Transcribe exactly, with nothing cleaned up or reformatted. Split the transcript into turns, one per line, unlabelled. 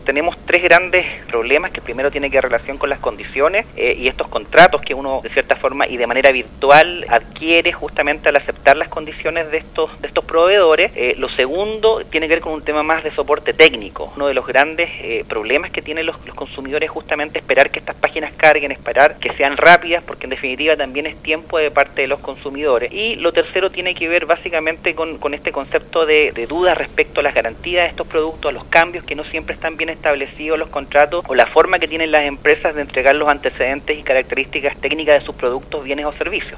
Tenemos tres grandes problemas, que primero tiene que ver relación con las condiciones eh, y estos contratos que uno de cierta forma y de manera virtual adquiere justamente al aceptar las condiciones de estos de estos proveedores. Eh, lo segundo tiene que ver con un tema más de soporte técnico. Uno de los grandes eh, problemas que tienen los, los consumidores es justamente esperar que estas páginas carguen, esperar que sean rápidas, porque en definitiva también es tiempo de parte de los consumidores. Y lo tercero tiene que ver básicamente con, con este concepto de, de dudas respecto a las garantías de estos productos, a los cambios que no siempre están bien establecidos los contratos o la forma que tienen las empresas de entregar los antecedentes y características técnicas de sus productos, bienes o servicios.